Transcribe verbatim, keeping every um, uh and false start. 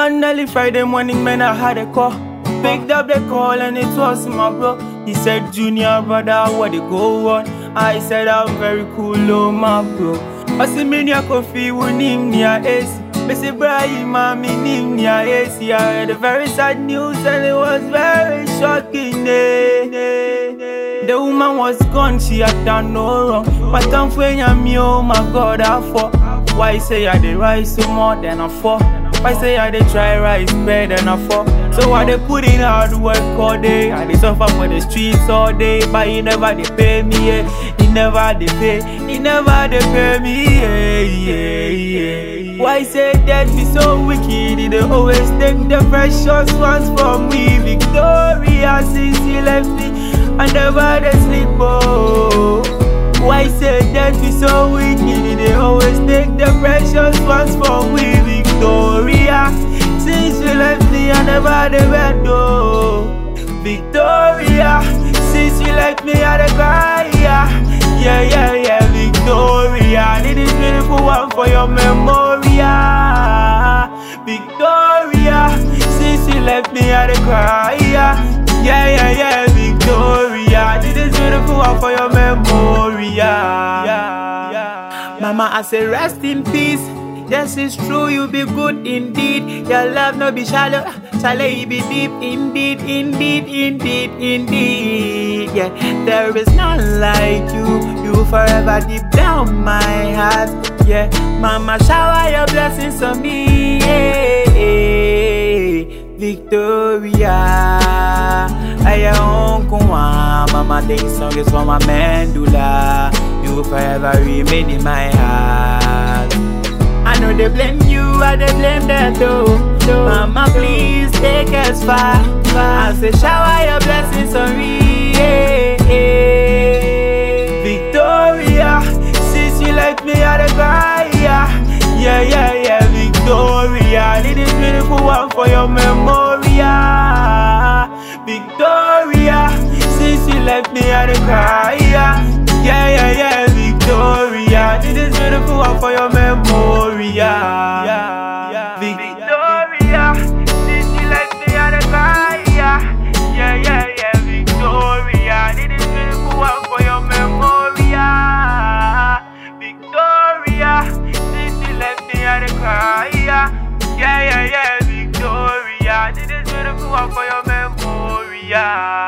Finally Friday morning, man, I had a call. Picked up the call and it was my bro. He said, Junior brother, what they go on? I said, I'm very cool, oh my bro. I said, me nya coffee, we need nya A C. Me say, Brian, mommy, need nya A C. I heard a very sad news and it was very shocking. Eh, eh, eh. The woman was gone, she had done no wrong. But I'm feeling me, oh my God, I fall. Why say I dey rise so more than I fall? Why say I dey try rise better than I fall? So I dey put in hard work all day, I dey suffer for the streets all day, but he never dey pay me, yeah. He never dey pay, he never dey pay me, yeah, yeah, yeah. Why say that be so wicked? He dey always take the precious ones from me. Victoria, since he left me, I never dey sleep, oh. Why say that be so wicked? They always take the precious ones from me. Victoria, since you left me, I never the bed though. Victoria, since you left me, I the cry. Yeah, yeah, yeah, yeah. Victoria, need this beautiful one for your memory. Victoria, since you left me, I the cry. Yeah, yeah, yeah, yeah. Victoria, need this beautiful one for your memory. Yeah, yeah, yeah. Mama, I say rest in peace. Yes, it's true, you be good indeed. Your love no be shallow, shallow you be deep indeed, indeed, indeed, indeed. Yeah, there is none like you. You forever deep down my heart. Yeah, Mama, shower your blessings on me. Yeah, yeah. Victoria, I am Mama, this song is for my mandula. You forever remain in my heart. I know they blame you, I they blame them too. Mama, please take us far. I say shower your blessings on me. Yeah, yeah. Victoria, since you left me, I dey cry. Yeah, yeah, yeah, yeah. Victoria, need this beautiful one for your memory. Yeah. Victoria, since you left me, I dey cry. Yeah, yeah, yeah, yeah. Victoria, need this beautiful one for your memory. Yeah, yeah, yeah. Victoria, since you left me, I dey cry. Yeah, yeah, yeah, yeah. Victoria, need this beautiful one for your memory. Yeah. Victoria, since you left me, I dey cry. Yeah, yeah, yeah, yeah. Victoria, need this beautiful one for your memory. Yeah.